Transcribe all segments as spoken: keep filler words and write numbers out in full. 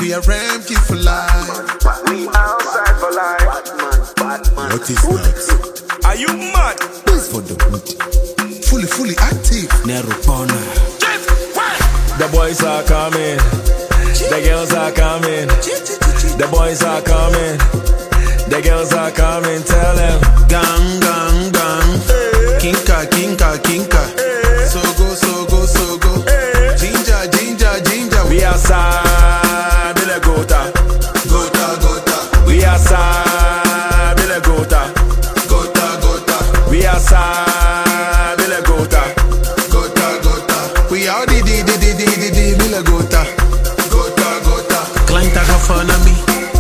We are empty for life. We outside for life. Batman, What is that? are you mad? This for the hood. Fully, fully active. Nerupona. The boys are coming, the girls are coming, the boys are coming, the girls are coming, tell them. Gang, gang, gang. Kinka, kinka, kinka. So go, so go, so go. Ginger, ginger, ginger. We outside, Billy Gota. Gota, gota. We outside, Billy Gota. Gota, gota. We outside, Billy Gota. Gota, gota. We are the di di di di di di Billy Gota. Gota, gota. Client aga fana mi.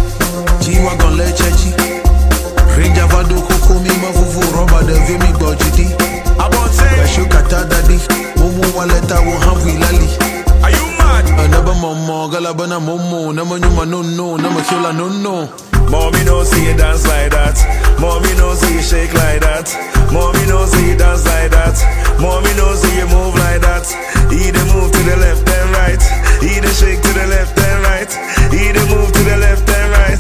Jiwa gon le chechi. Ranger vado koko mi mavuvu roba de vimi bojidi. Abonte, Bashu kata dadi. Mumu waleta wo hamvi lali. are you mad? Anaba momo galabana momo. Nama nyuma no no. Nama kila no no. Mommy knows see you dance like that. Mommy knows see you shake like that. Mommy knows see you dance like that. Mommy knows see you move like that. Either move to the left and right. Either shake to the left and right. Either move to the left and right.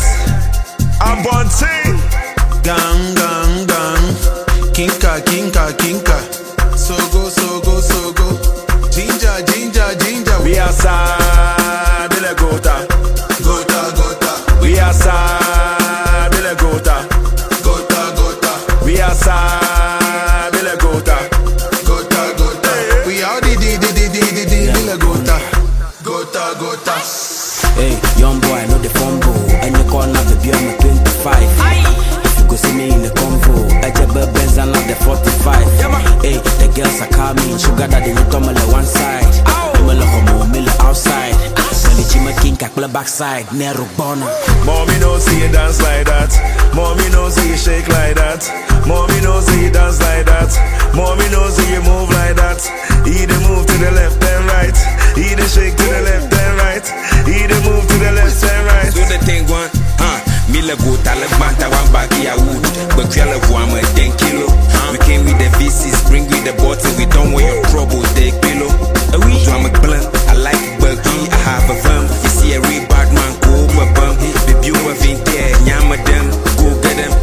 Abonte, Gang, gang, gang. Kinka, kinka, kinka. So go, so go, so go. Ginger, ginger, ginger. we outside, Billy Gota. Gota, gota. We outside, Billy Gota. Gota, gota. We outside, Billy Gota. Gota, gota. We are the di di di di di di Billy Gota. Gota, gota. Hey, young boy, I know the fumble. And you call now, baby, I'm a twenty-five. If you go see me in the convo, I just buy Benz and not the forty-five. Hey, the girls are coming. Sugar daddy, you come on the one side. I'm a homo, mill outside. When the chima king, kakula backside. Nerupona. Mommy knows see you dance like that. Mommy knows see you shake like that. Mommy knows see you dance like that. Mommy knows see you move like that. Either move to the left and right. Either shake to the left and right. Either move to the left and right. So the thing one, huh? Mila go tala banta one back here wood. But we all one more ten kilo. We came with the V Cs, bring with the bottle. We don't want your trouble, take pillow. We do I'm a blunt, I like buggy, I have a bum. You see a real bad man, go a bum. Baby, you have been there, nyama them, go get them.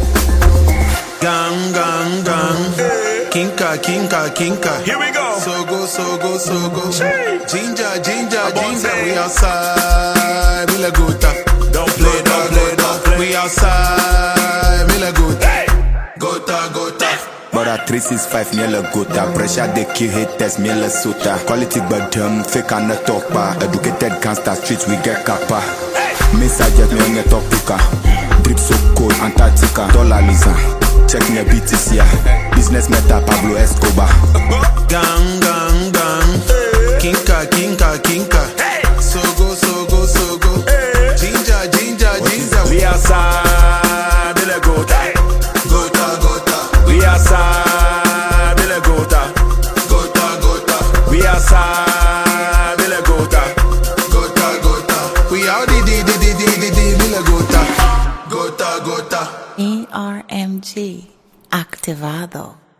Gang, gang, gang. Kinka, kinka, kinka. Here we go. So go, so go, so go. Chee. Ginger, ginger, Abonte. ginger. We outside, Billy Gota. Don't play, don't play, don't play. We outside, Billy Gota. Hey. Gota, gota. But at three six five miela gota. Pressure they kill haters miela suta. Quality but um, fake and not talk bar. Educated gangster streets we get kappa. Miss I get me on your top picker. Drip so cold Antarctica. Dollar Lisa. Check me a B T C. Business meta Pablo Escobar. Gang, gang, gang. Kinka, kinka, kinka. So go, so go, so go. Ginger, ginger, ginger. We outside, Billy Gota. Gota, gota. We outside, Billy Gota. Gota, gota. We outside, Billy Gota. Gota, gota. We are the di di di di di di Billy Gota. Gota, gota. E R M G Activado.